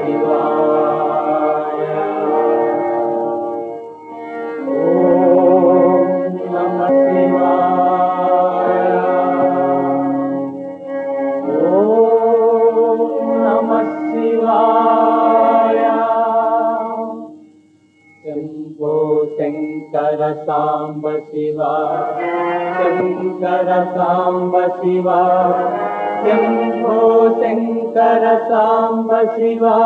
शंकर सांब शिवा शंकर सांब शिवा शंभो शंकर सांब शिवा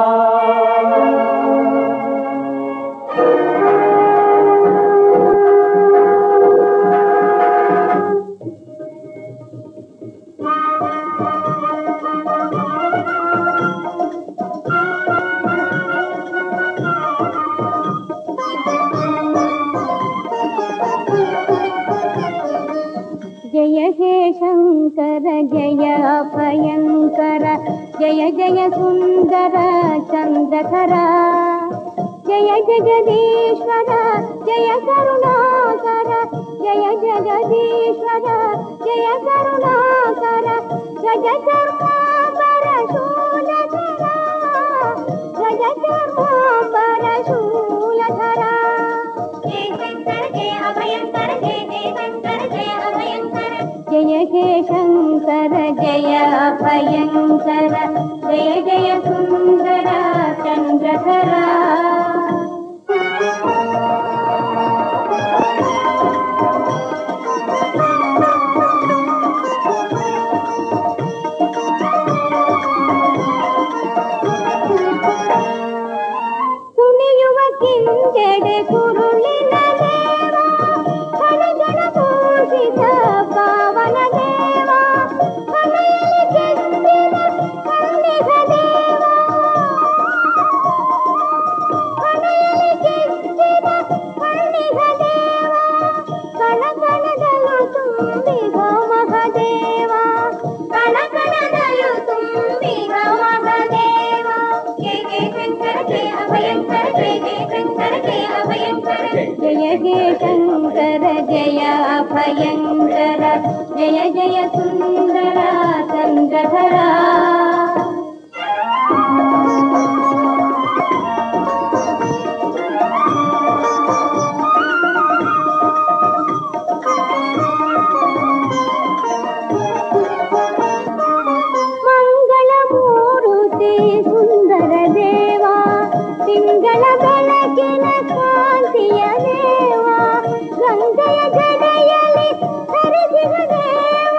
जय हे शंकर जय भयंकर जय जय सुंदर चंद्रधर जय जगदीश्वर जय करुणाकर जय जगदीश्वर जय करुणाकर गज कर्मांबर शूलधर गज कर्मांबर शूलधर जय शंकर जय अभयंकर जय जय शंकर जय अभयंकर जय हे शंकर जय भयंकर जय जय सुंदर चंद्रधर ಸುನಿಯುವ ಕಿಂಜಡೆ ಕುರುಳಿನ ದೇವ ಕಣಗಣ ಪೂಜಿತ ಪಾವನ ದೇವ ಹಣೆಯಲ್ಲಿ ಕೆತ್ತಿದ ಕಣ್ಣಿಗ ದೇವ ಹಣೆಯಲ್ಲಿ ಕೆತ್ತಿದ ಕಣ್ಣಿಗ ದೇವ ಕಣಕಣದಲು ತುಂಬಿಗ ಮಹದೇವ ಕಣಕಣದಲು ತುಂಬಿಗ ಮಹದೇವ ಜಯ ಜಯ ಶಂಕರ ಜಯ ಅಭಯಂಕರ ಜಯ ಜಯ ಶಂಕರ ಜಯ ಅಭಯಂಕರ ಜಯ ಹೇ ಶಂಕರ ಜಯ ಅಭಯಂಕರ ಜಯ ಜಯ ಸುಂದರ ಚಂದ್ರಧರ ಮಂಗಳ ಮೂರುತಿ ಸುಂದರ ದೇವ ತಿಂಗಳ ಬೆಳಕಿನ ಕಾಂತಿಯ ದೇವ ಗಂಗೆಯ ಜಡೆಯಲ್ಲಿ ಹರಿಸಿದ ದೇವ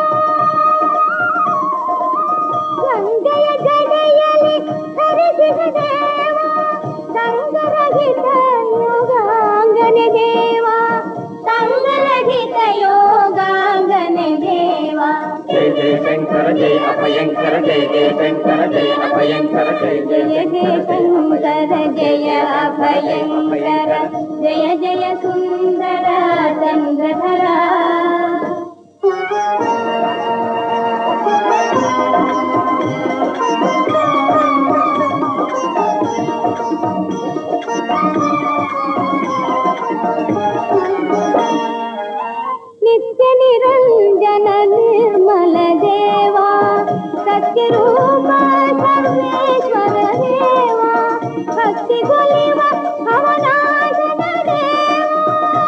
ಗಂಗೆಯ ಜಡೆಯಲ್ಲಿ ಹರಿಸಿದ ದೇವ ಸಂಗರಹಿತ ಯೋಗಾಂಗನೆ ದೇವ ಸಂಗರಹಿತ ಯೋಗಾಂಗನೆ ದೇವ जय जय शंकर जय अभयंकर जय जय शंकर जय अभयंकर जय जय जय जय शंकर जय अभयंकर जय जय सुंदर चंद्रधर नित्य निरंजन निर्मल देवा सत्य रूप सर्वेश्वर देवा भक्ति गुलिव भवनाशन देवा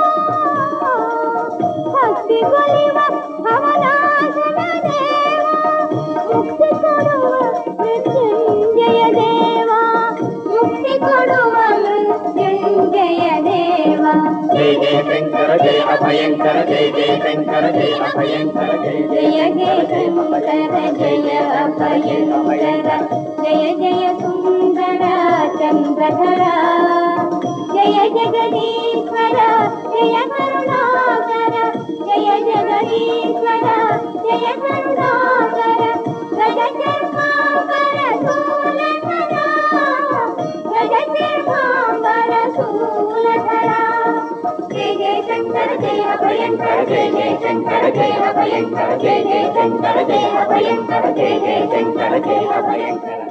भक्ति गुलिव भवनाशन देवा मुक्ति ಕೊಡುವ ಮೃತ್ಯುಂಜಯ ದೇವ मुक्ति ಕೊಡುವ ಮೃತ್ಯುಂಜಯ ದೇವ जय जय शंकर जय अभयंकर जय जय शंकर जय अभयंकर जय जय हे शंकर जय अभयंकर जय जय सुंदर चंद्रधर जय जगदीश्वर जय करुणाकर जय जगदीश्वर जय करुणाकर गज कर्मांबर शूलधर गज कर्मांबर शूलधर जय जय शंकर जय अभयंकर जय जय शंकर जय अभयंकर जय जय शंकर जय अभयंकर जय जय शंकर जय अभयंकर